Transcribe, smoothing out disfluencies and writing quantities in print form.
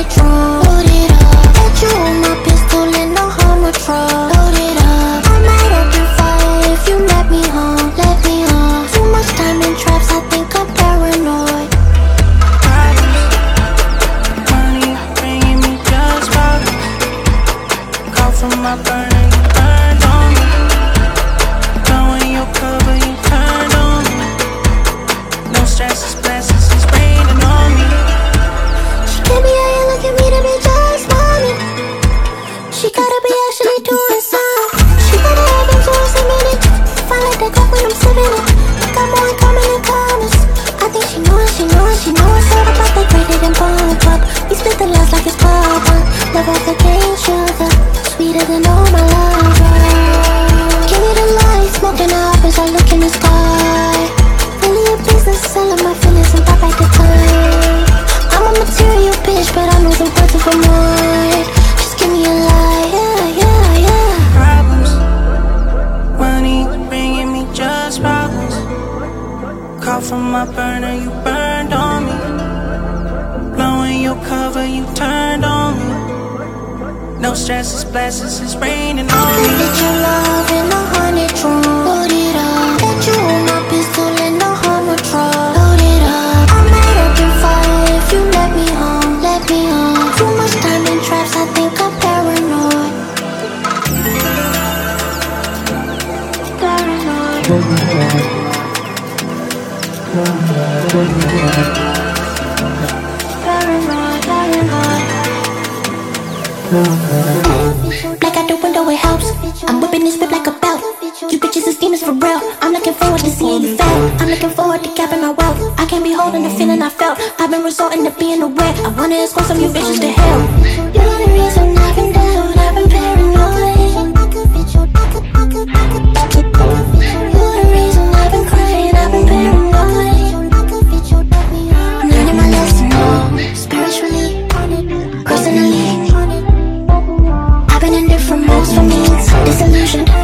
honey drum. Load it up. Got you on my pistol and no hammer truck. Load it up. I might open fire if you let me home. Let me home. Too much time in traps, I think I'm paranoid. Money bringing me just problems. Call from my burner, you burned on me. Blowing your cover, you turned on me. No stresses, blessings, it's raining on me. She can't be out here looking me to be just mommy. She gotta be actually doing some. She gotta have influence in me. Find like that cup when I'm sipping it. Got more in common than commas. I think she know it, she know it, she know it's all about that greater than bump up. We split the last like it's pop up. Love off the cane sugar, sweeter than all my lover. Give me the light, smoking up as I look in the sky. Really a business, selling my feelings and pop back the time. I'm a material bitch, but I know some parts of her mind. Just give me a lie, yeah, yeah, yeah. Problems. Money bringing me just problems. Call from my burner, you burned on me. Blowing your cover, you turned on me. No stresses, blessings, it's raining on I me. could fit your love in a honey drum. Load it up. Got you on my pistol and no hammer truck. Load it up. I might open fire if you let me home. Let me home. Too much time in traps, I think I'm paranoid. Paranoid. Paranoid, paranoid. Like out the window, it helps. I'm whipping this whip like a belt. You bitches is demons for real. I'm looking forward to seeing you fail. I'm looking forward to capping my wealth. I can't be holding the feeling I felt. I've been resorting to being aware. I wanna escort some of you bitches to hell. You're the reason I've been down, I've been paranoid. You're the reason I've been crying, I've been paranoid. I'm learning my lesson, spiritually, personally. I've been in different modes for me, disillusioned.